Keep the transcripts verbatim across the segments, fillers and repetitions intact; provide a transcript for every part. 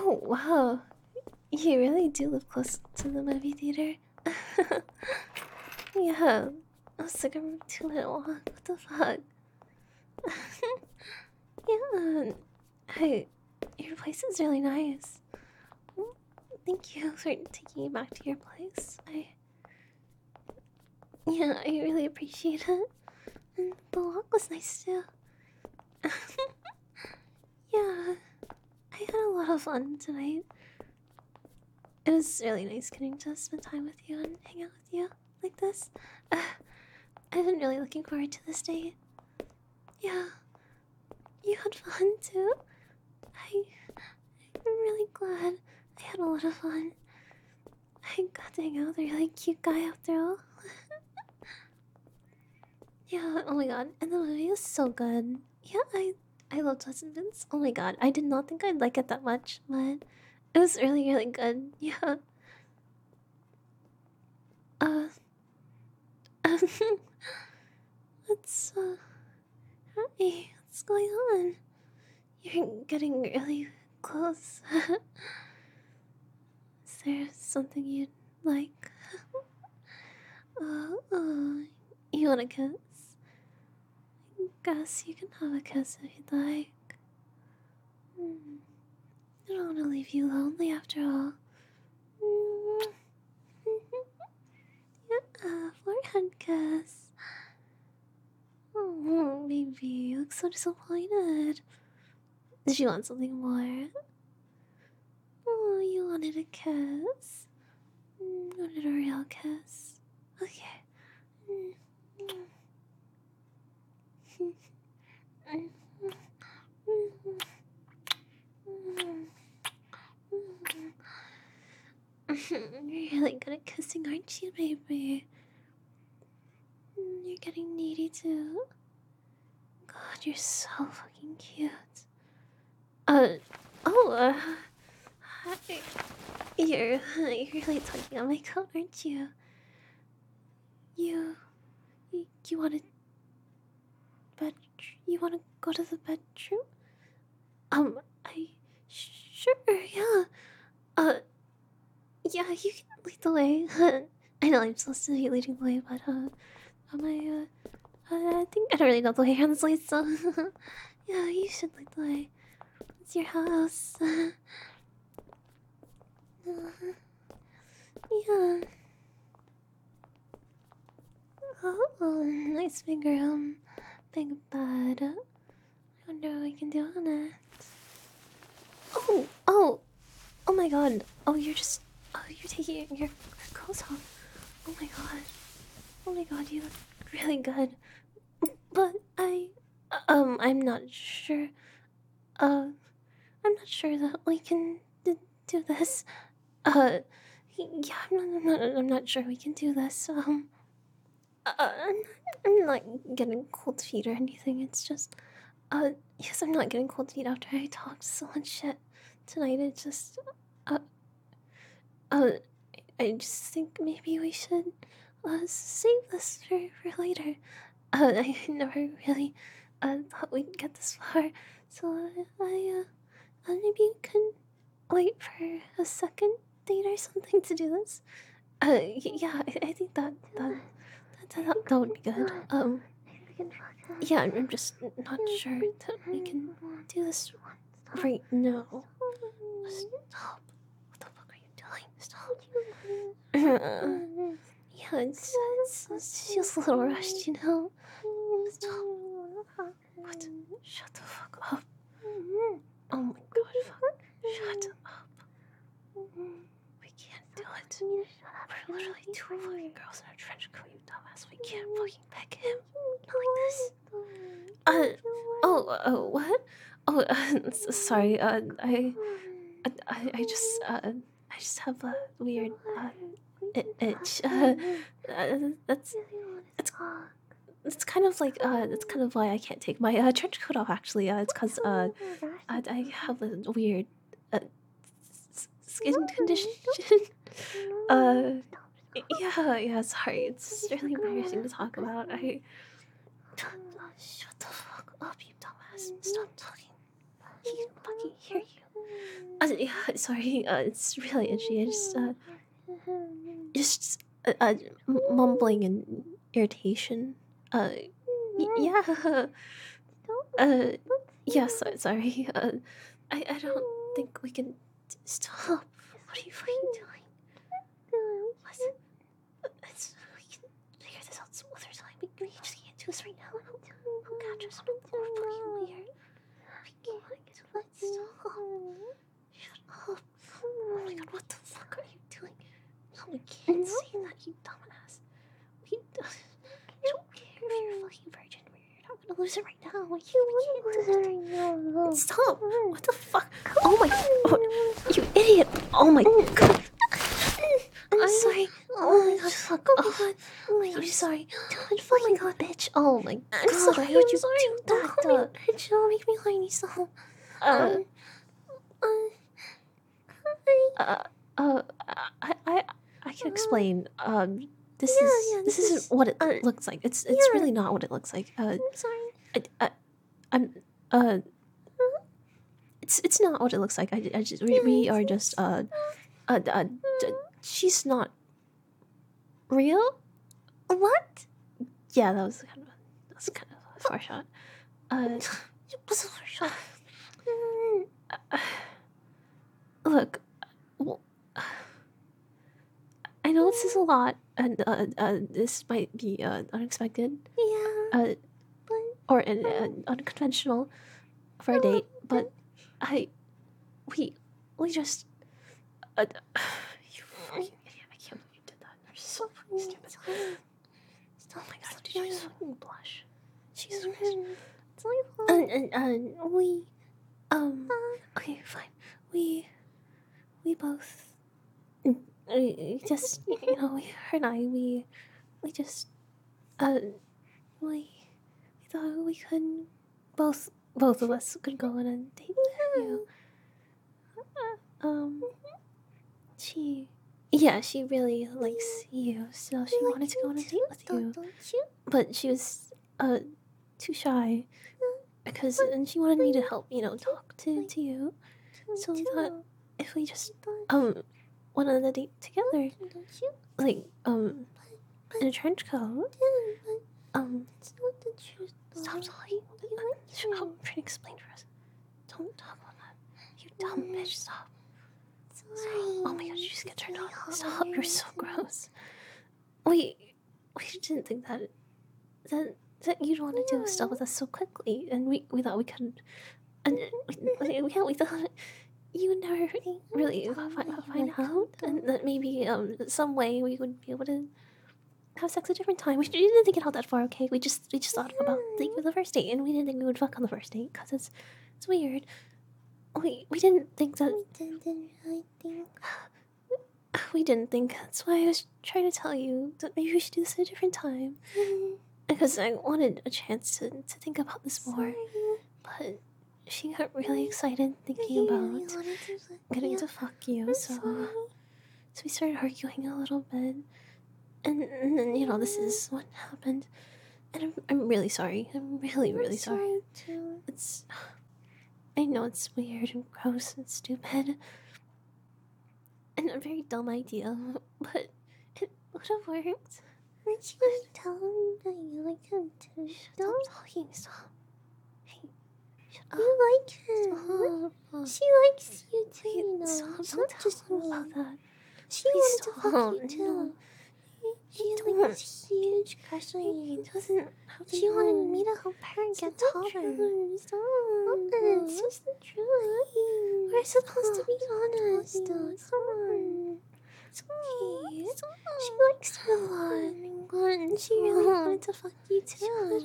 Oh, wow. You really do live close to the movie theater. Yeah. I was like, I'm two minute walk. What the fuck? Yeah. Hey, your place is really nice. Thank you for taking me back to your place. I. Yeah, I really appreciate it. And the walk was nice too. Yeah. I had a lot of fun tonight. It was really nice getting to spend time with you and hang out with you like this. Uh, I've been really looking forward to this date. Yeah, you had fun too. I, I'm really glad I had a lot of fun. I got to hang out with a really cute guy after all. Yeah, oh my god, and the movie was so good. Yeah, I, I love Justin Vince. Oh my god, I did not think I'd like it that much, but it was really, really good. Yeah. Uh, um, what's, uh, hi, what's going on? You're getting really close. Is there something you'd like? Uh, uh, you want a kiss? I guess you can have a kiss if you'd like. Hmm. I don't want to leave you lonely after all. Yeah, forehead kiss. Oh, baby, you look so disappointed. Did you want something more? Oh, you wanted a kiss. You wanted a real kiss. Okay. You're really good at kissing, aren't you, baby? You're getting needy too. God, you're so fucking cute. Uh, oh, uh, hi. You're, you're really tugging on my coat, aren't you? You, you, you want to bed? You want to go to the bedroom? Um, I, sure, yeah. Uh, yeah, you can lead the way. I know I'm supposed to be leading the way, but uh, am I? Uh, uh, I think I don't really know the way honestly, so yeah, you should lead the way. It's your house. Uh, yeah. Oh, oh, nice big room, big bed. I wonder what we can do on it. Oh, oh, oh my god. Oh, you're just, oh, you're taking your, your clothes off. Oh my god. Oh my god, you look really good. But I, um, I'm not sure. Uh, I'm not sure that we can d do this. Uh, yeah, I'm not, I'm not, I'm not sure we can do this. Um, uh, I'm, I'm not getting cold feet or anything. It's just, uh, yes, I'm not getting cold feet after I talked so much shit tonight. It's just, uh, uh, I just think maybe we should, uh, save this for, for later. Uh, I never really, uh, thought we'd get this far, so uh, I, uh, uh, maybe you can wait for a second date or something to do this. Uh, y- yeah, I, I think that that, that that that would be good. Um, yeah, I'm, I'm just not sure that we can do this right now. Stop! What the fuck are you doing? Stop! Uh, yeah, it's, it's it feels a little rushed, you know. Stop! What? Shut the fuck up! Oh my god! Fuck! Shut up! We can't do it. We're literally two fucking girls in a trench coat, you dumbass. We can't fucking peg him. Not like this. Uh, oh, uh, what? Oh, uh, s- sorry, uh, I, I, I just, uh, I just have a weird, uh, i- itch. Uh, uh, that's, it's, it's kind of like, uh, it's kind of why I can't take my, uh, trench coat off, actually. Uh, it's cause, uh, I, I have a weird, uh, s- skin condition. uh, yeah, yeah, sorry. It's really embarrassing to talk about. I. Shut the fuck up, you dumbass. Stop talking. He can fucking hear you. Uh, yeah, sorry, uh, it's really itchy. I just, uh, just, uh, uh m- mumbling and irritation. Uh, y- yeah. Uh, yeah, so, sorry. Uh, I, I don't think we can t- stop. What are you fucking doing? What? It's, we can figure this out some other time. We, we just can't do this right now. Oh god, just so fucking weird. We can't. Let's stop. Shut up. Oh my god, what the fuck are you doing? No, we can't say that, you dumbass. We don't care if you're fucking virgin. You're not gonna lose it right now. We can't, we can't lose it right now. Stop. What the fuck? Oh my god. Oh, you idiot. Oh my god. I'm sorry. Oh my god, fuck. Oh my god. Oh my god, I'm sorry. Dude, oh my god, bitch. Oh my god. I'm sorry. Why would you do that? Don't call me bitch. Don't make me whiny so. Uh. Uh. Uh. I. I. I can explain. Um. This yeah, is. Yeah, this, this isn't is, what it uh, looks like. It's. It's yeah. really not what it looks like. Uh. I'm sorry. I. I I'm. Uh. It's. It's not what it looks like. I. I just. We, yeah, we are just. Uh. Uh. uh d- she's not. Real? What? Yeah, that was kind of that was kind of a far shot. Uh, it was a far shot. Uh, look, well, I know this is a lot, and uh, uh, this might be uh, unexpected. Yeah. Uh, but, or uh, uh, unconventional for a date, but I, we, we just. Uh, you fucking idiot! I can't believe you did that. You're so fucking stupid. Oh my god, did you just fucking blush? Jesus Christ. It's my fault. And, and, and we, um, okay, fine. We, we both, we just, you know, we, her and I, we, we just, uh, we, we thought we could, both, both of us could go on a date with you. Um, she, yeah, she really likes you, so she wanted to go on a date with you. But she was, uh, too shy. Because, and she wanted me to help, you know, talk to, to you. So we thought if we just, um, went on a date together, like, um, in a trench coat, um, stop talking. I'm trying to explain for us. Don't talk about that. You dumb bitch, stop. Stop. Oh my god, you just get turned on. Stop, you're so gross. We, we didn't think that, that, that you'd want to do stuff with us so quickly, and we, we thought we couldn't, and we, we, we, we thought you would never really find, find out, and that maybe, um, some way we would be able to have sex a different time. We didn't think it out that far, okay? We just, we just thought about the, the first date, and we didn't think we would fuck on the first date, because it's, it's weird. We, we didn't think that... We didn't really think... We didn't think, that's why I was trying to tell you that maybe we should do this at a different time. Because I wanted a chance to, to think about this more, but she got really excited thinking about getting to fuck you, so, so we started arguing a little bit, and, and then, you know, this is what happened, and I'm, I'm really sorry, I'm really, really sorry. It's, I know it's weird and gross and stupid, and a very dumb idea, but it would have worked. Aren't you gonna tell him that you like him too? Stop talking, stop. Hey, shut up. You like him. Stop. She likes you too, you know. Stop, it's not just me about that. She wanted to fuck you too. No. She had like this huge crush on you. Doesn't have to. She wanted me to help her get taller. Stop. It's just the truth. We're supposed to be honest. Come on. It's okay. She likes you a lot. And she really wanted to fuck you too.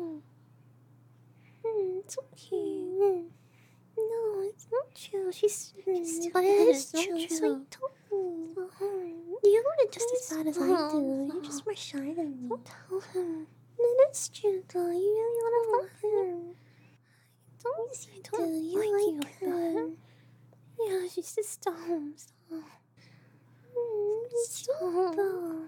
Mm, it's okay. Mm. No, it's not true. She's just but it is true. It's like, don't you want it just as bad as I do. You're just more shy than me. Don't tell him. No, that's true though. You really want to fuck him. Don't yes, you don't do. You like, like him. Yeah, she's just dumb. Stop. Mm, stop though.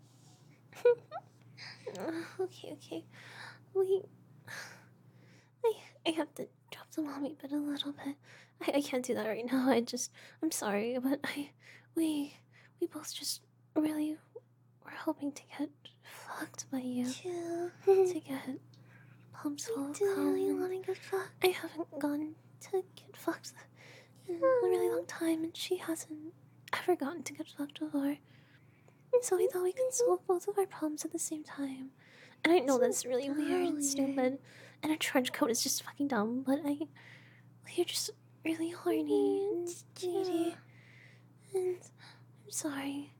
Okay, okay. Wait. I I have to drop the mommy bit a little bit. I, I can't do that right now. I just, I'm sorry, but I, we, we both just really were hoping to get fucked by you. True. To get pumps full of Do you cum. really want to get fucked? I haven't gone to get fucked in a really long time, and she hasn't ever gotten to get fucked before. So we thought we could solve both of our problems at the same time. And I know that's really weird and stupid, and a trench coat is just fucking dumb, but I... You're just really horny and needy, and I'm sorry.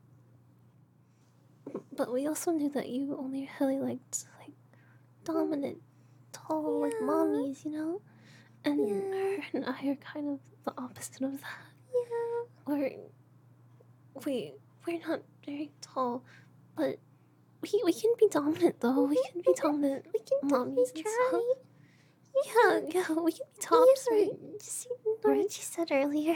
But we also knew that you only really liked, like, dominant, tall, like, mommies, you know? And her and I are kind of the opposite of that. Yeah. We're... We... We're not very tall, but we, we can be dominant, though. We can be dominant We can mommies and try. stuff. Yeah, yeah, we can be tops, Yeah, right? just ignore Right. what you said earlier.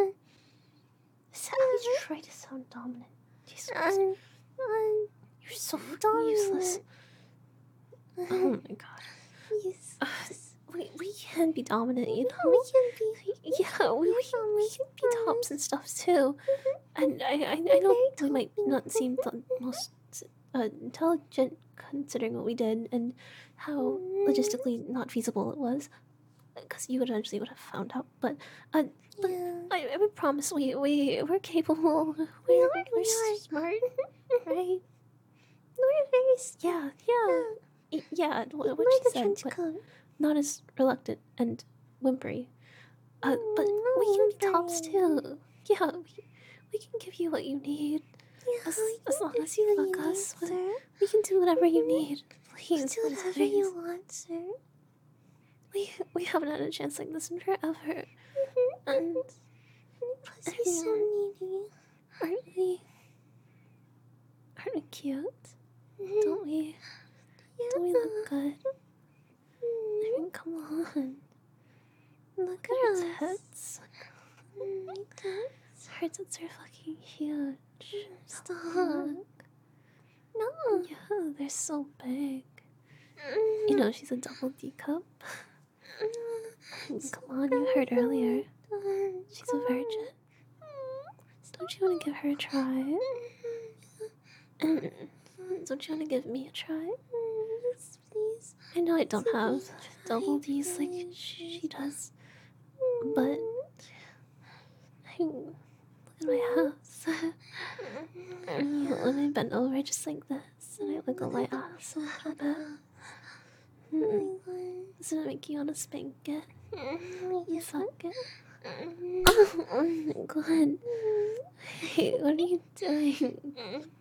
So I try to sound dominant. Jesus Christ. um, um, You're so fucking dominant. useless. Oh my god. yes. Uh, we, we can be dominant, you know? We can be. Yeah, we, we, can, we can be tops and stuff too. And I, I, I know we might not seem the most uh, intelligent considering what we did and how logistically not feasible it was. Because you eventually would have found out. But, uh, but Yeah. I, I would promise we, we, we're capable. We're, We are, we're we are. smart, right? We're very s- Yeah, yeah. Y- Yeah, what, what Ignore she the said, trench but coat. not as reluctant and whimpery. Uh, but Mm, we no can be tops whimpering. too. Yeah, we, we can give you what you need. Yeah, As, we as can long give as you you what fuck you us, need, we, sir. we can do whatever you need. Please, Just do please, whatever please. you want, sir. We, we haven't had a chance like this in forever. And Plus, you're so needy. aren't we... Aren't we cute? Don't we... Don't we look good? I mean, come on. Look at her tits. Her tits are fucking huge. Stop. Look. No. Yeah, they're so big. You know, she's a double D cup. Come on, you heard earlier. She's a virgin. Don't you want to give her a try? And don't you want to give me a try? Yes, please. I know I don't have double D's like she does, but I look at my house. When I bend over just like this, and I wiggle my ass a little bit. Mm. Doesn't it make you want to spank it? And fuck it? Oh, oh my god. Hey, what are you doing?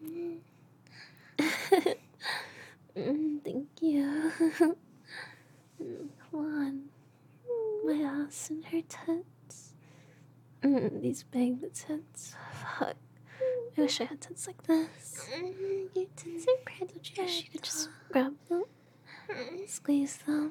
Mm, thank you. Mm, come on. My ass and her tits. Mm, these big tits. Fuck. I wish I had tits like this. Your tits are pretty. Don't you wish you could just grab them? Squeeze them?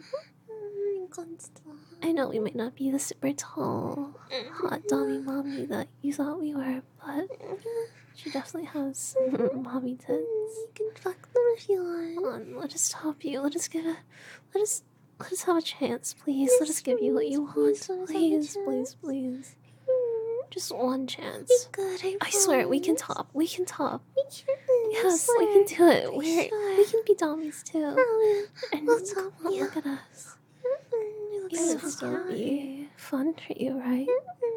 I know we might not be the super tall, hot dummy mommy that you thought we were, but she definitely has some mommy tits. You can fuck them if you want. Come on, let us help you. Let us give a, let us, let us have a chance, please. Let us give you what you want, Please, let us have a please, chance. please, please. Just one chance. It's good, I I swear, we can promise. top. We can top. We can. Yes, I we can swear. do it. I We're, swear. we can be dummies too. Oh, And we'll come top on, you. look at us. You look It so would still hot. be fun for you, right?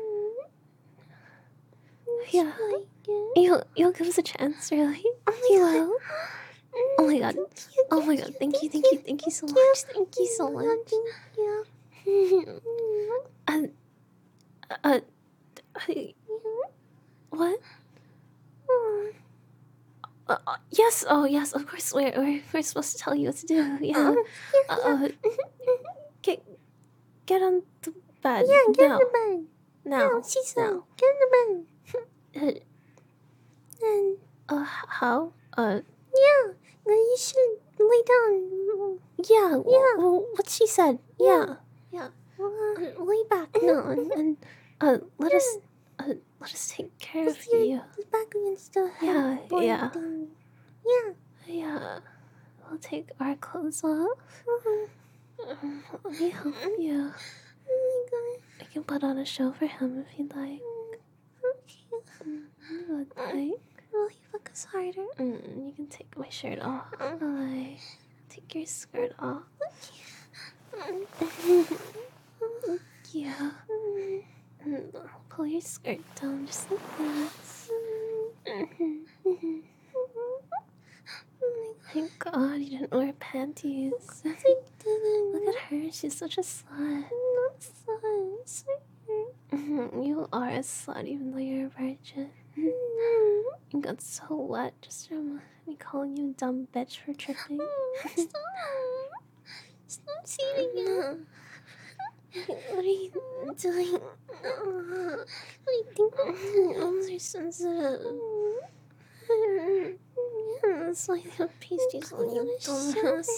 It's Yeah. like it. You'll, you'll give us a chance, really? Oh my You god. will? Oh my god. Thank you, Oh my thank god, you, thank you, thank you, thank you so much. Thank you so much. Thank you. Uh, uh, I, what? Uh, uh, yes, oh yes, of course, we're, we're, we're supposed to tell you what to do, yeah. Uh, uh, get, get on the bed. Yeah, get in now. the bed. Now. No, she's now. no. Get in the bed. Uh, And uh, how? Uh, yeah, then you should lay down. yeah, Yeah. well, what she said, yeah. Yeah. Uh, lay back now, and, and uh, let us, uh, let us take care of Just your you. back against the Yeah, headboard yeah. thing. Yeah. Yeah, we'll take our clothes off. Uh-huh. Um, Let me help you. Oh my god. I can put on a show for him if you'd like. Okay. Mm, you would like. Will you focus harder? Mm, you can take my shirt off. Like, take your skirt off. Yeah. Mm, pull your skirt down just like this. Thank God you didn't wear panties. Look at her, she's such a slut. I'm not slut. Mhm, you are a slut even though you're a virgin. You got so wet just from me calling you a dumb bitch for tripping. Stop. Stop seeing it. What are you doing? I think Arms are sensitive. That's why they have pasties on you, dumbass.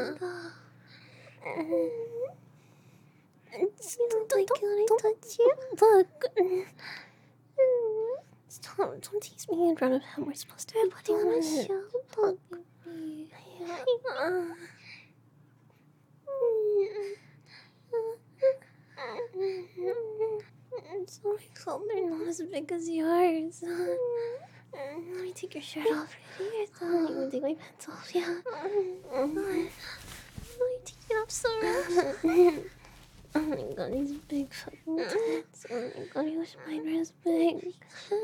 Don't, don't, don't, don't touch you. Look. Stop, don't tease me in front of him. We're supposed to be putting on a show. Look, Sorry, Chloe, they're not as big as yours. Let me take your shirt off right here. You can take my pants off, yeah. Why are you taking it off so rough? Oh my god, these big fucking tits. Oh my god, I wish mine were as big.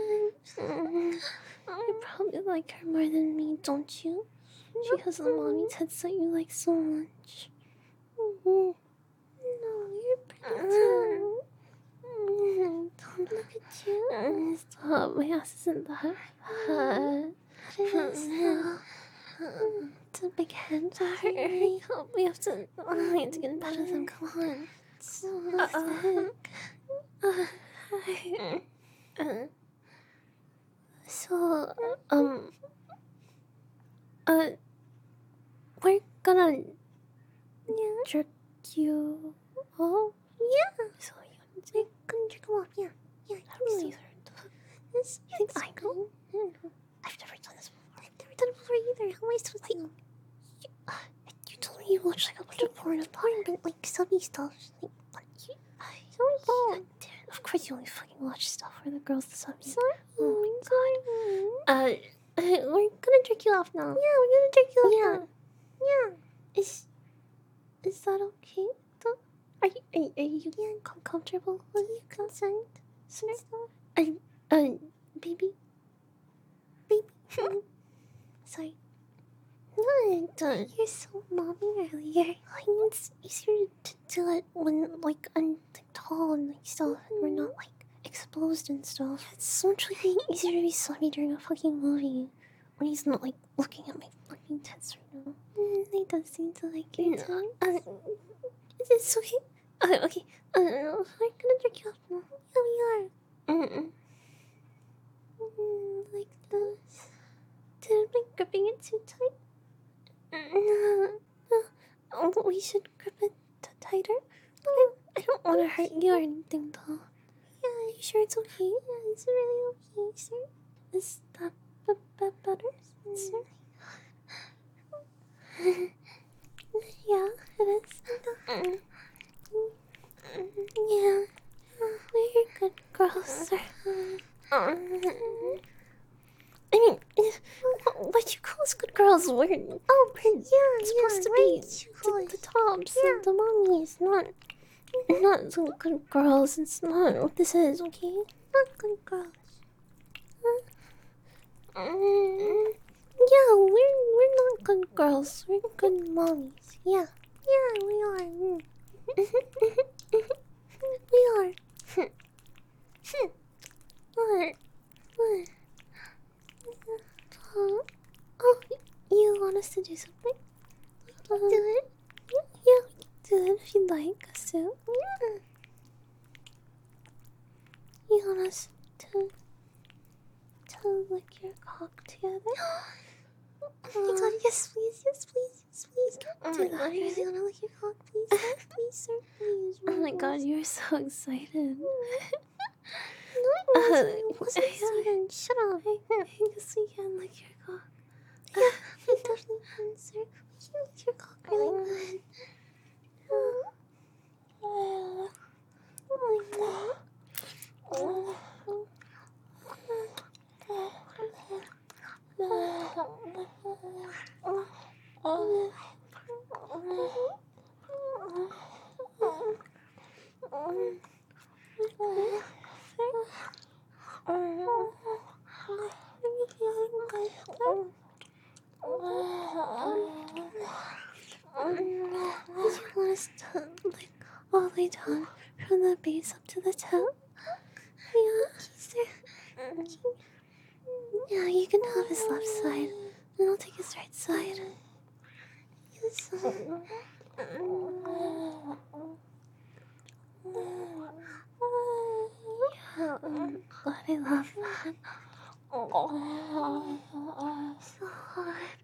You probably like her more than me, don't you? She has the mommy tits that you like so much. No, you're pretty too. Don't look at you. Stop, my ass isn't that fat. It's a big head to hurry up. We have to, oh, we have to get in bed with him, come on. So sick. So, um, uh, we're gonna yeah, jerk you off. yeah. So you I couldn't jerk him off. Yeah, yeah. how do you say that? This, You think it's I know? fine. I don't know. I've never done this before. I've never done it before either. How am I supposed to know? You told me you watched like a bunch of porn. Porn, but like subby stuff. Like, what? You, So God damn it. Of course you only fucking watch stuff where the girls the subs. sorry. Oh my Sorry. Uh, we're gonna jerk you off now. Yeah, we're gonna jerk you off Yeah. now. Yeah. Is is that okay? Though? Are you are, you- are you yeah. com- comfortable? Will you consent? Sir? Uh, uh, baby? Baby. Sorry. What? Uh, You're so mommy earlier. I mean, it's easier to do it when, like, I'm like, tall and like stuff, and we're not like exposed and stuff. It's so much like easier to be slutty during a fucking movie when he's not like looking at my fucking tits right now. Mm, he does seem to like it. Yeah. too. Uh, it's okay. Uh, okay. Uh, we're gonna jerk you off now. Yeah, we are. Mm-mm. Mm, like this. Did I be gripping it too tight? Mm, uh, oh, but we should grip it t- tighter. I, I don't want to hurt you or anything, though. Yeah, are you sure it's okay? Yeah, it's really okay, sir. Is that b- b- better, sir? Yeah, it is. Mm. Yeah, we're good girls, sir. I mean, what you call us good girls? We're Oh, but yeah, supposed yeah, to right. be Right. the, the tops Yeah. and the mommies, not not the good girls. It's not what this is, okay? Not good girls. Mm, yeah, we're we're not good girls. We're good mommies. Yeah, Yeah, we are. Mm. we are. What? What? Uh, oh, you want us to do something? Uh, Do it. Yeah, yeah, we can do it if you'd like us to. Yeah. You want us to to lick your cock together? Oh my god, yes, please, yes, please, yes, please. Oh Do my that. God, I really you're- wanna lick your cock, please, sir, please, sir, please. Oh my really, god, please. you're so excited. No, it Uh, wasn't. It wasn't I- exciting. Shut up. I, I guess we can lick your cock. Yeah, we definitely can, sir. We can lick your cock really good. Did you want us to, like, all the way down from the base up to the top? Yeah. Yeah, you can have his left side, and I'll take his right side. Yes. Yeah, um, God, I love that. So hard.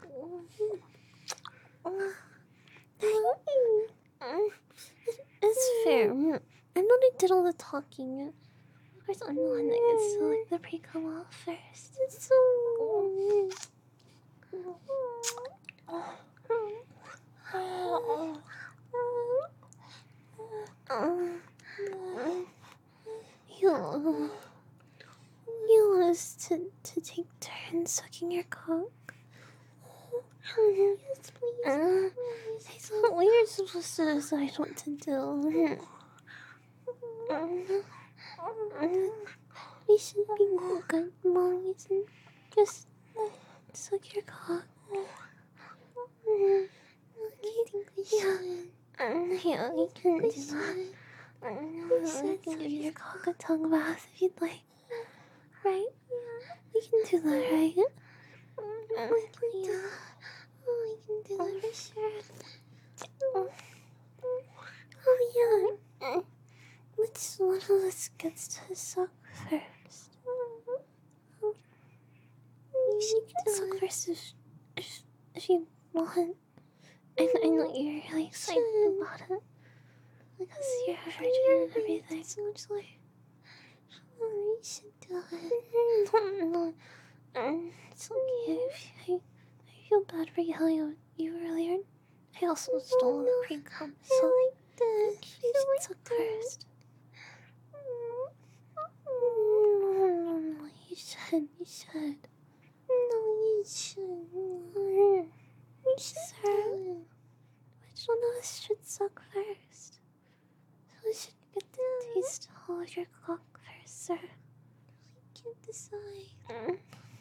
It's fair. I'm not I did all the talking. Of course, I'm the one that gets to lick the pre-cum off first. It's so you, you want us to, to take turns sucking your cock? Yes, please. Uh, I thought we were supposed to decide what to do. We should be good mommies and just suck your cock. I think we should. Yeah, we can do that. We can give your cock a tongue bath if you'd like. Right? We can do that, right? We can do that. Oh, we can do that for sure. Oh, yeah. Which one of us gets to suck first? You should suck first if, if, if you want. I, I know you're really excited about it. Because you're a virgin and everything. So much like, oh, you should do it. No, no. It's okay. I, I feel bad for yelling at you earlier. I also stole the pre-cum, so I like that. You should suck first. No, you should. You should. No, you should. You should. Sir, which one of us should suck first? So we should get the taste all of your cock first, sir. We can't decide.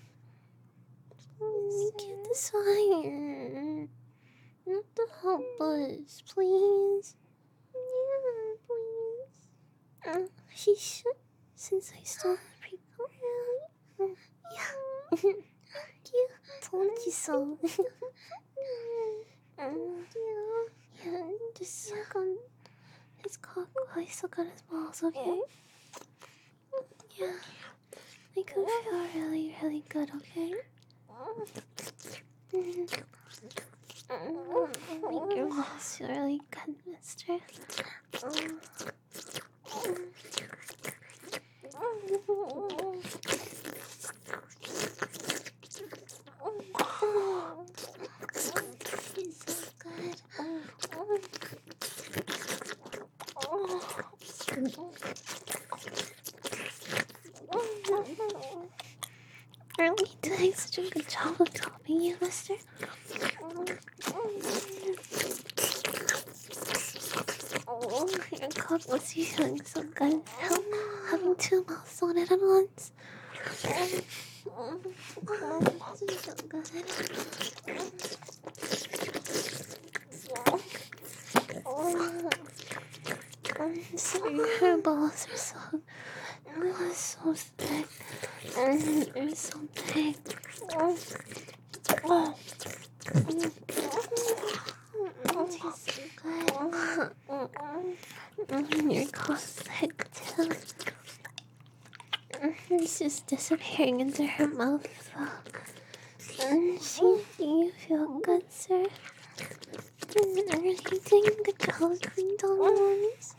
We can't decide. You have to help us, please. Yeah, please. Uh, she should, since I stole the pre-cum. Really? Yeah. Thank you. Told you so. um, yeah. Yeah, just suck on his cock while I suck on his balls, okay? Yeah. Make him feel really, really good, okay? Make your balls feel really good, mister. Are we doing such a good job of topping you, mister? Oh, your cock must be feeling so good. Help having two mouths on it at once. Oh, it's so good. So your balls are so, oh, so thick. And they're so big. Oh, oh. It tastes so good. And your cock's thick too. It's just disappearing into her mouth though. And she, do you feel good, sir? Are you doing a good job of being dominant?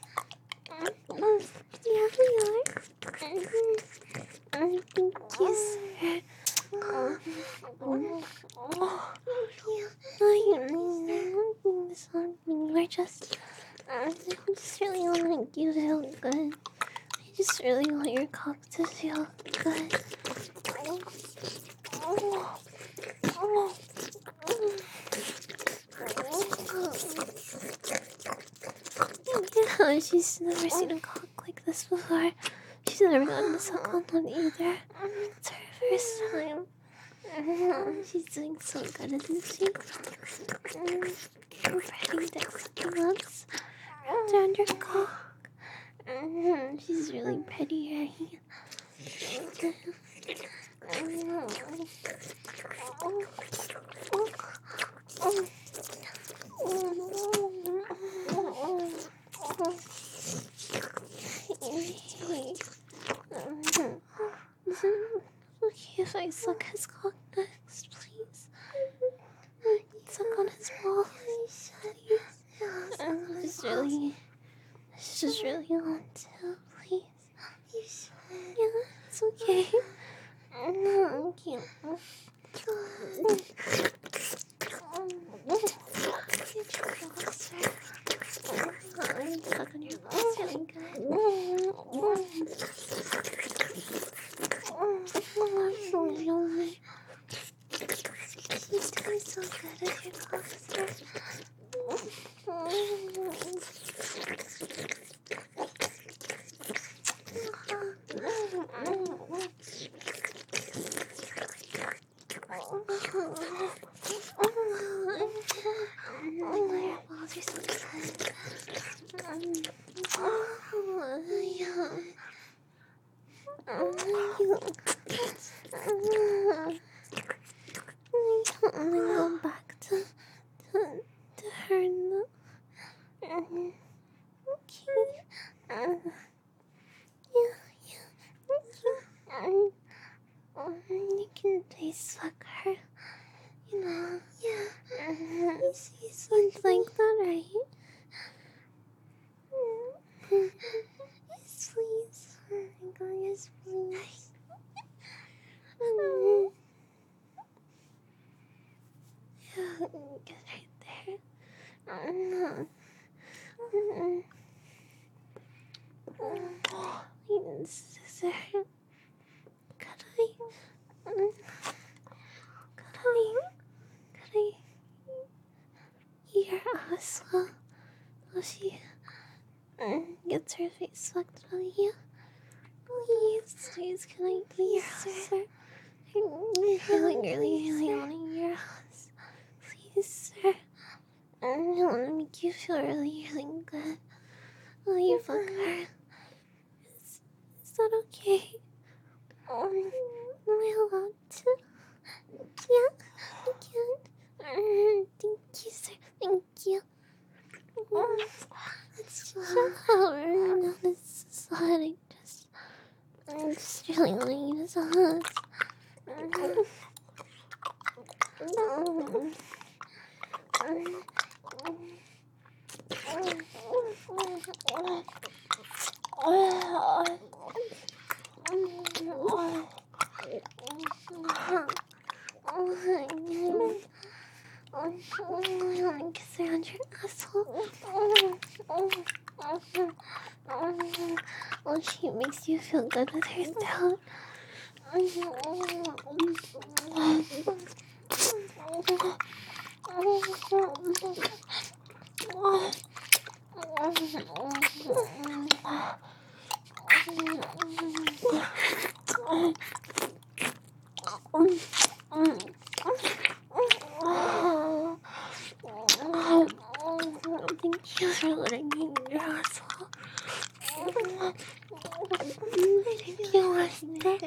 Yeah, we are. Thank you, sir. Oh, no, you're this on me. We're just, I just really want you to feel cock to feel good. Yeah, she's never seen a cock like this before. She's never gotten to suck on one either. It's her first time. She's doing so good, isn't she? Pretty dick sucking ups around your cock. She's really pretty, right? Okay, if I suck his cock next, please. Suck on his balls. I just really, I just really want to, please. Yeah, it's okay. Thank you. Suck on your balls really good. He's doing so good at your cockster. Your balls are so good. I'm gonna go back to, to, to her now. Okay. Uh, yeah, yeah. Okay. Um, you can taste fuck her. You know. Yeah. Uh, yes, yes, you'd like that, right? Yes, please. Oh my god, yes, please. Um, yeah, get right there. Um, um, um, scissor. Could I? Um, could I? Could I? Eat her ass while, while she um, gets her face fucked by you? Please, please, can I eat your ass, sir? I really, really, really want to eat your ass. Please, sir. I want to make you feel really, really good while you fuck her. Is, is that okay? Um, am I allowed to? Yeah, I can. Um, thank you, sir. Thank you. Um, it's just how right now this is hot. I just, I just really want to eat his ass. Um, um, I want to kiss around your asshole. Oh, she makes you feel good with her throat. Thank you for letting me in your asshole. Thank you, Wester.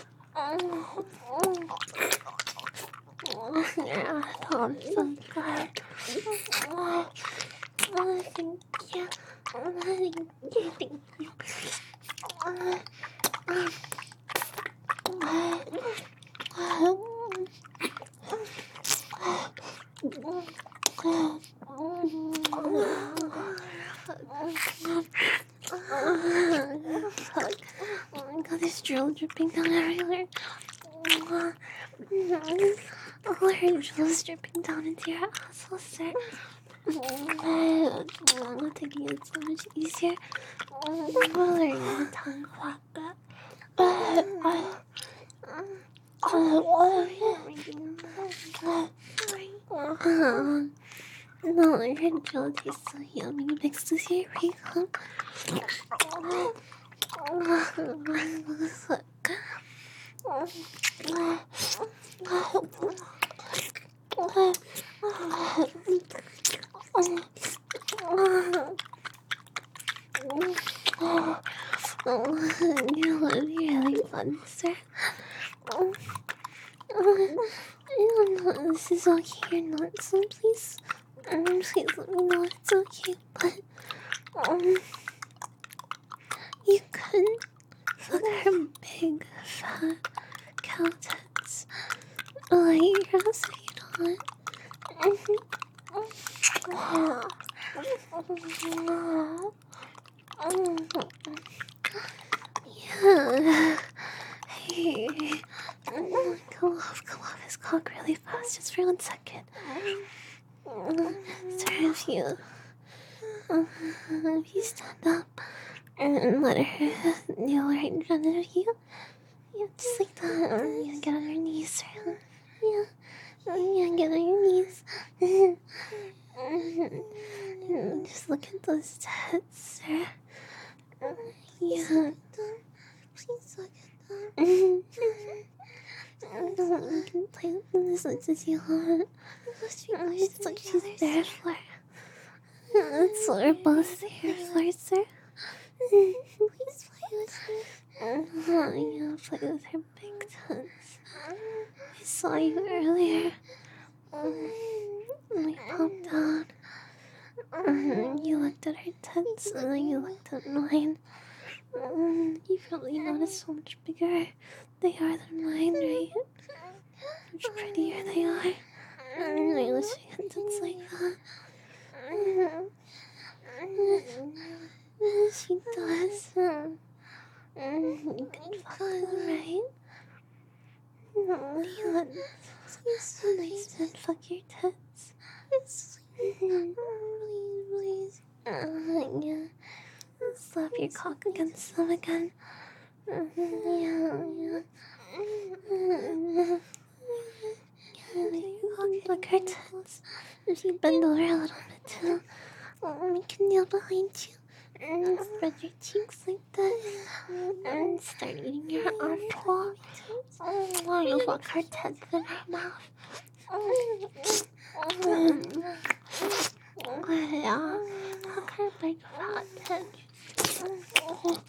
Your asshole is so good. Oh, thank you. Thank you, thank you. Fuck. Oh my god, there's drill dripping down everywhere. Oh, her drill is dripping down into your asshole, sir. Oh, I'm taking it so much easier. Oh, learning the tongue fuck up. No, I heard Jill tastes so yummy next to your makeup. You know what would be really fun, sir? I don't know, this is okay or not, so please, um, please let me know if it's okay, but, um, you could fuck her big, fat cow tits. Like, your house if you don't. Yeah. Hey. Come off, come off his cock really fast, just for one second. Sir, if you... If you stand up and let her kneel right in front of you, yeah, just like that. Yeah, get on your knees, sir. Yeah, yeah, get on your knees. Just look at those tits, sir. Yeah. Please look at them. You can play with them as much as you want. It's what she's there for. That's what we're both here for, sir. Please play with her. Yeah, play with her big tits. I saw you earlier. We popped out. You looked at her tits and then you looked at mine. You probably noticed how much bigger they are than mine, right? How much prettier they are. I wish I had tits like that. She does. You can fuck them, right? Yeah, it's so nice to fuck your tits. Please, please. Uh, yeah. Slap your cock against them again. Yeah, yeah. Look her tits. If you bend over a little bit too, we can kneel behind you and spread your cheeks like this and start eating your armpit. Oh, you fuck her tits in her mouth. Yeah, fuck her big fat tits. Oh,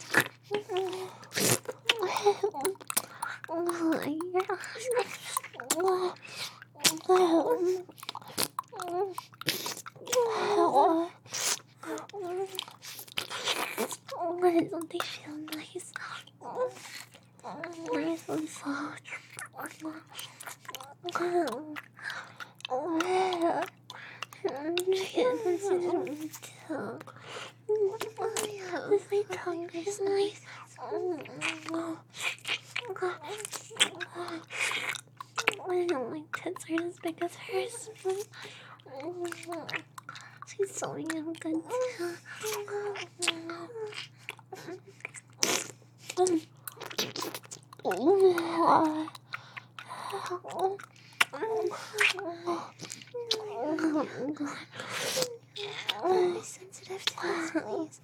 yeah. Why don't they feel nice? Nice and soft. This my tongue is nice. I know my tits aren't as big as hers. She's so young, good too. I'm sensitive to this, please.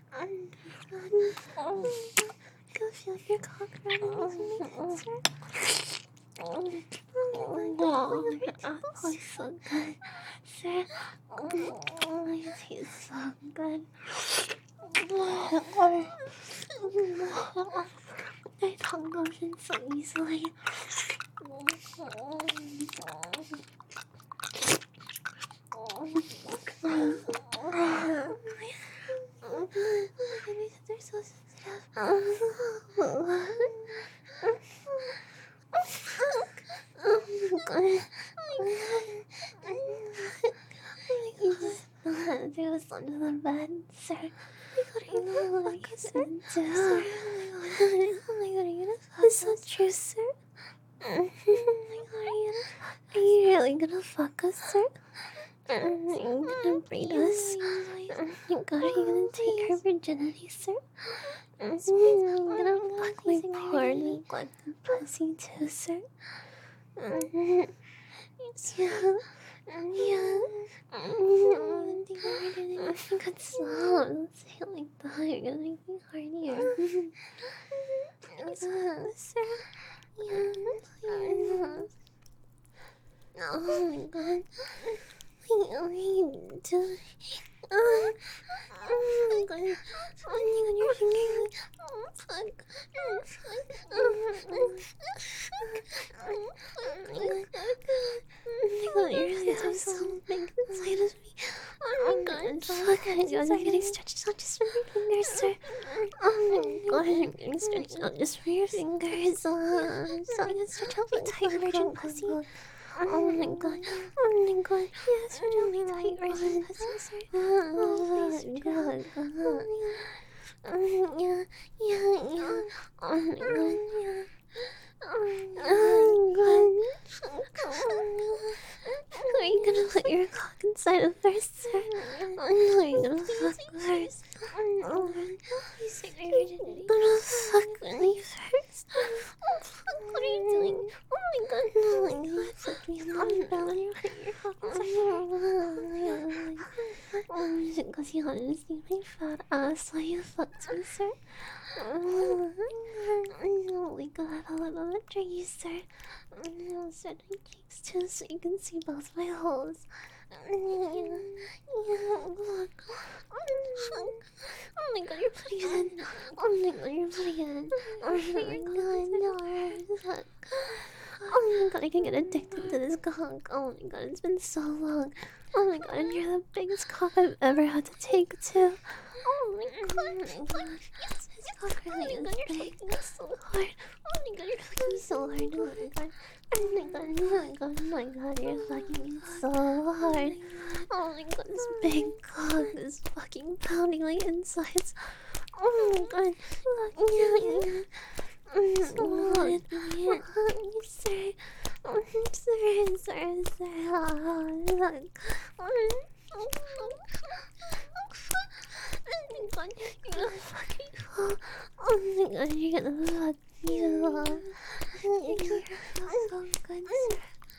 Go feel your cock running with me, sir. Oh, it's so good, sir. Oh, it tastes so good. My tongue goes in so easily. They're so sensitive. You just know how to do this under the bed, sir. I know what you can do. Oh my god, are you gonna fuck us? Is that true, sir? Oh my god, are you gonna fuck us? Are you really gonna fuck us, sir? You're gonna breed us. Oh my god, are you gonna take her virginity, sir? You're gonna fuck my poor neglected pussy too, sir? Yeah. Yeah. Oh my god, stop. Don't say it like that. You're gonna make me hornier. Sir? Yeah. Please. Oh my god. What are you doing? Oh, oh my god. Oh my god, your finger. Oh fuck. Oh fuck. Oh fuck. Oh my god. Oh my god, you're really doing so big inside of me. Oh my god. Fuck. Oh my god, I'm getting stretched out just from your fingers, sir. Oh my god, I'm getting stretched out just from your fingers. Oh, so I'm gonna stretch out my tight virgin pussy. Oh my god, oh my god, yes, you're doing tight virgin pussy, sir. Oh, please, god. Oh, yeah, yeah, yeah. Oh my god, yeah. Oh my god. Are you gonna put your cock inside of her, sir? Oh, are you gonna fuck her? Oh, please take my virginity. Gonna fuck me first. Oh, fuck, what are you doing? Oh my god, oh my god, fuck me on the belly. Put your cock inside her. Oh, is it because you wanted to see my fat ass while you fucked me, sir? Oh my god, I'll let me try you, sir. I'll set my cheeks too so you can see both my holes. Yeah, yeah, look. Oh my god, you're putting it in. Oh my god, you're putting it in. Oh my god, no, look. Oh my god, I can get addicted to this cock. Oh my god, it's been so long. Oh my god, and you're the biggest cock I've ever had to take to. Oh my god, yes, this cock really is big. You're taking me so hard. Oh my god, you're fucking me so hard. Oh my god. Oh my god, oh my god, oh my god, you're fucking me so hard. Oh my god, this big cock is fucking pounding my insides. Oh my god. Yeah, yeah. Oh my god. Oh, sir. Oh, sir, sir, sir. Oh, look. Oh my god, you're gonna fucking fall. Oh my god, you're gonna fuck me up. You're gonna feel so good, sir.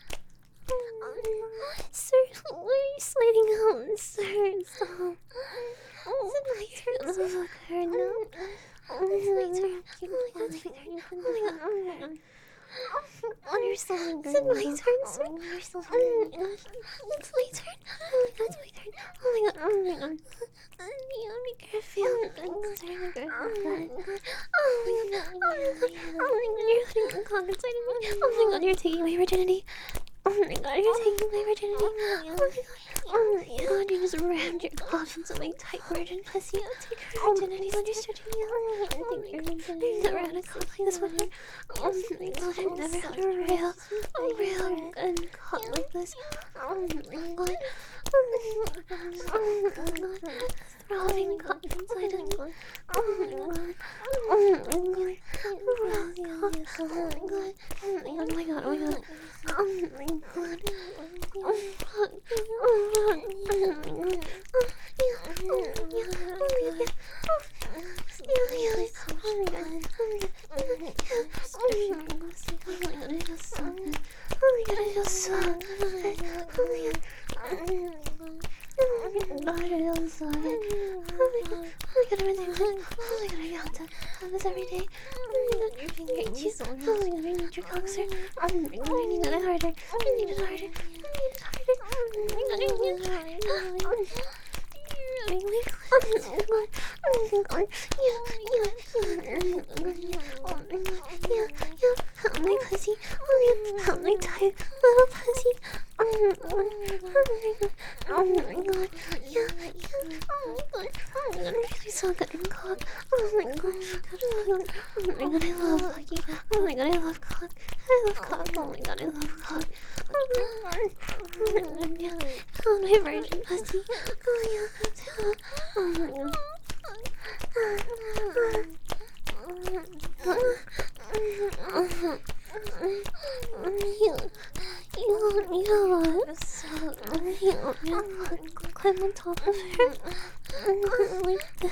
Sir, why are you sliding out, sir? Stop. Oh, you're gonna fuck her now. Oh my turn. Oh my god, take turn. Oh my god, oh my god. Oh, you're so hungry. It's my turn, sir. Oh, you're so hungry. It's my turn. Oh my god, it's my turn. Oh my god, oh my god. You make her feel good, sir. Make her feel good. Oh my god, oh my god. Oh my god, you're putting a cock inside of me. Oh my god, you're taking my virginity. Oh my god, you're taking my virginity. Oh my god. Oh my god, you just rammed your cock into my tight virgin pussy. I'll take her virginity. You're stretching me out. Oh my god, I've never had a cock like this one. Oh my god, I've never had a real, a real good cock like this. Oh my god. Oh my god. Oh my god. Throbbing cock inside of me. Oh my god. Oh my god. Oh my god. Oh my god. Oh my god. Oh my god. Oh my god. Oh fuck. Oh fuck. Oh my god. Oh yeah. Oh yeah. Oh yeah. Oh yeah. Yeah. Oh my god. Oh my god. Oh my god. Oh my god. I feel so good. Oh my god. I feel so good. Oh my god. Oh my god. Oh my god. Oh my god, I feel so good. Oh my god, oh my god, everything's good. Oh my god, I got to have this every day. Oh my god, your finger itches. Oh my god, I need your cock, sir. Oh my god, I need it harder. I need it harder. I need it harder. Oh my god, I need it harder. Oh my god. Oh my god. Oh my god. Yeah, yeah, yeah. Oh my god. Yeah, yeah. Help my pussy. Oh yeah. Help my tight little pussy. Oh my god. Oh my god. Yeah, yeah. Oh my god. Oh my god. I'm really so good in cock. Oh my god. Oh my god. I love fucking. Oh my god. I love cock. I love cock. Oh my god. I love cock. Oh my god. Oh my god. Yeah. Oh my virgin pussy. Oh yeah. Oh my god. You, you, you what? You, you, climb on top of her. Like this.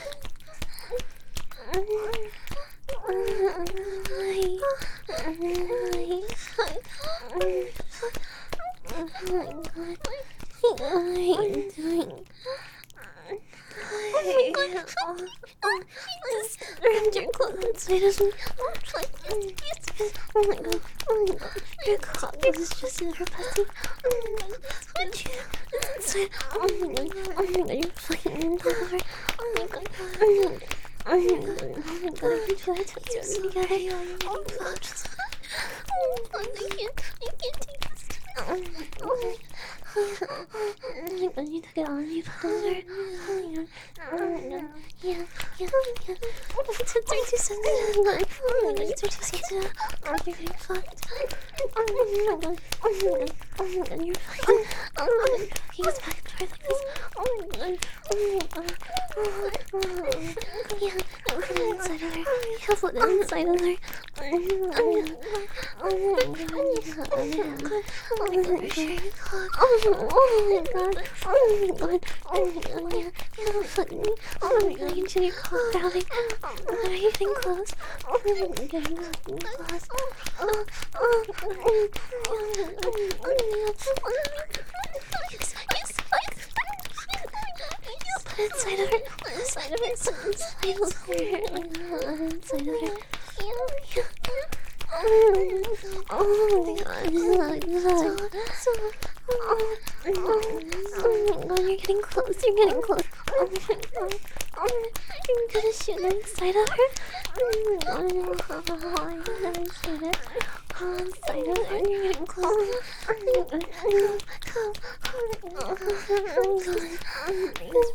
Oh my god. What are you doing? Oh my god. Oh, just wrapped your cloak inside of me. Oh my god. Oh my god. Your cloak is just in her pussy. Oh my god. What you? It's inside. Oh my god. Oh my god. You're fucking in top of her. Oh my god. Oh my god. Oh my god. Oh my god. I can feel it. It's really good. Oh my god. Oh my god. I can't. I can't take this. Oh my god. Oh my god. You took it on me, father. Oh my god. Oh my god. Yeah. Yeah. Yeah. It's too sensitive. Oh my god. It's too sensitive. Oh, you're getting fucked. Oh my god. Oh my god. Oh my god. You're fucking. Oh my god. He's back and forth like this. Oh my god. Oh my god. Oh my god. Yeah. Put it inside of her. Yeah, put it inside of her. Oh my god. Oh my god. Oh my god. Oh my god. You're sharing a clock. Oh my god. Oh my god. Oh my god. Yeah. Yeah, fuck me. Oh my god. You can see your clock, darling. Oh my god. Are you getting close? Oh my god. You're getting close. Oh, oh, oh, oh my god. Oh my god. Yes, yes, yes. Put it inside of her. Put it inside of her. Put it inside of her. Inside of her. Yeah, yeah. Oh my god. Oh my god. So, oh, oh, oh my god. You're getting close. You're getting close. Oh my god. Oh, you're gonna shoot it inside of her. Oh my god. Oh, I'm gonna shoot it. Oh, inside of her. And you're getting close. Oh my god. Oh my god. Oh my god. Oh my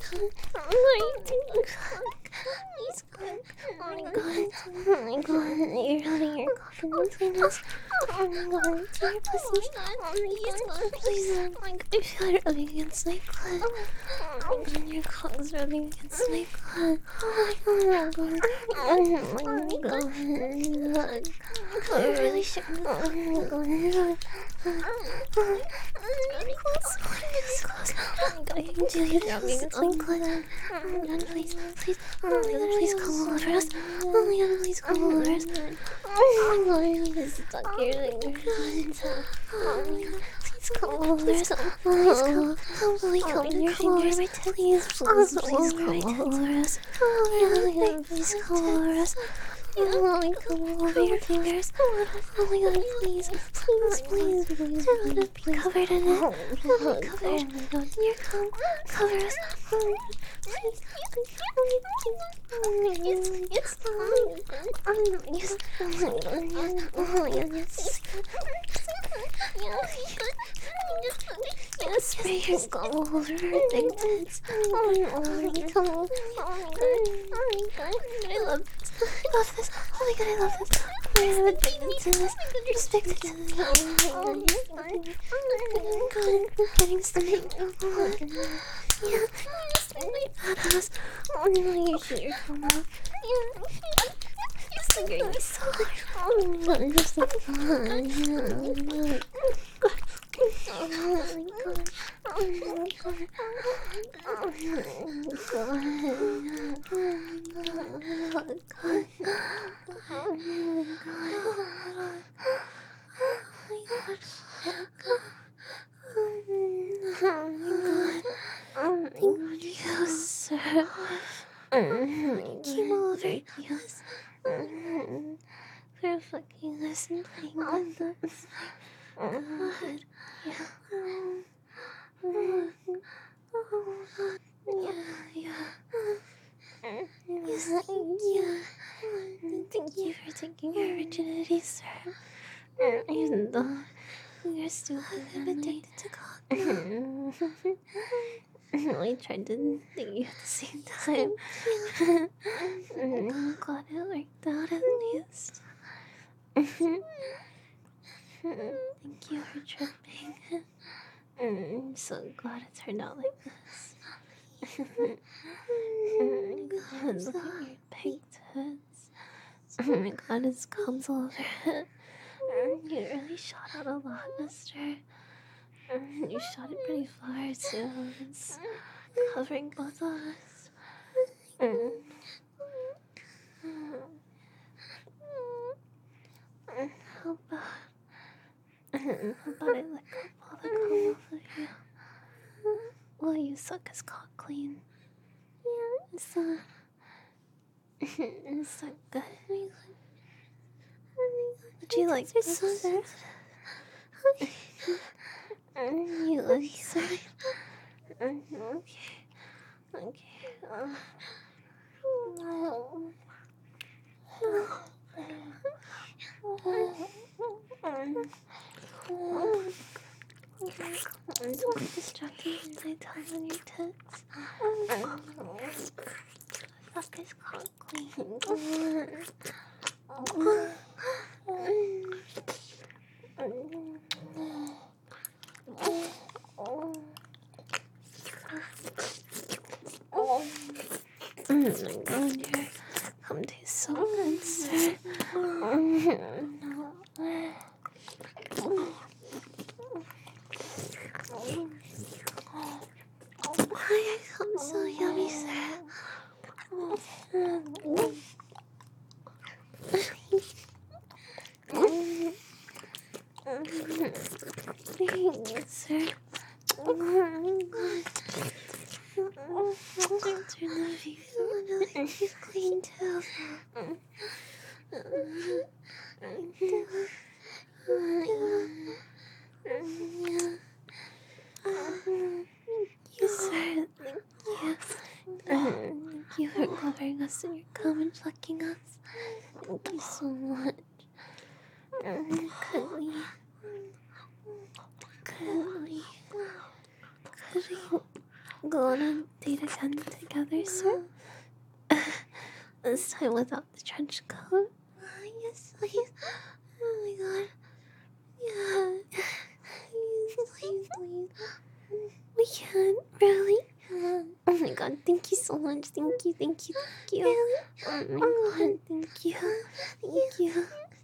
god. He's good. Oh my god. Oh my god. You're having your coffin between us. Oh my god. To your pussy. Oh my god. Please. Oh my god. I feel it rubbing against my clit. Oh my god. Your cock's rubbing against my clit. Oh my god. Oh my god. I'm really sure. Oh my god. Oh really close. Really close. Oh my god. I can feel you rubbing against my clit. Oh my god. Please. Please. Oh my god. Please come all over us. Oh my god. Please come all over us. Oh my god. You're stuck here. Oh my god. Please come all over us. Please come. Please come. Please come in your fingers. Please. Please. Please come all over us. Oh my god. Please come all over us. Oh my god, come over your fingers. Oh my god, please, please, please, please, please, be covered in it. Covered in your cum. Cover us. Please, please, yes, yes, oh my god, yes, oh my god, yes, oh my god, yes, yes, spray your cum all over her big tits. Oh my god, come on. Oh my god, oh my god, I love this. I love this. Oh my god, I love this. Oh my god, I'm addicted to this. You're just addicted to this. Oh my god. Oh my god. I'm getting stomach. Oh my god. Yeah. You're just really bad at us. Oh my god, you shoot your phone out. Yeah. You're singing me so hard. Oh my god, I'm just like, oh my god. Oh my god. Oh my god. Oh my god. Oh my god. Oh my god. Oh my god. Oh my god. Yes, sir. Came over yes. For fucking this and playing with them. God. Yeah. Oh yeah, yeah. Yes, thank you. Thank you for taking your virginity, sir. Even though you're still addicted to cock. We tried to date you at the same time. I'm glad it worked out at least. Thank you for tripping. I'm so glad it turned out like this. Oh my god, look at your big tits. Oh my god, it's comes all over it. You really shot out a lot, mister. You shot it pretty far, too. It's covering both of us. Mm. How about, how about I lick up all the cum off of you? While you suck his cock clean. Yeah, is that... is that good? Would you like this, sir? You like sir? Okay. Okay. Uh, I'm distracted with my tongue on your tits. Fuck his cock clean. Oh my god, your cum tastes so good, sir. Why your cum so yummy, sir? Thanks, sir. Oh my god. Turn the face on, I like you clean too. You sir, thank you for covering us in your cum and fucking us. Thank you so much. Could we, could we, could we go on a date again together, sir? This time without the trench coat. Yes, please. Oh my god. Yeah. Please, please. We can, really? Oh my god, thank you so much. Thank you, thank you, thank you. Really? Oh my god, thank you. Thank you.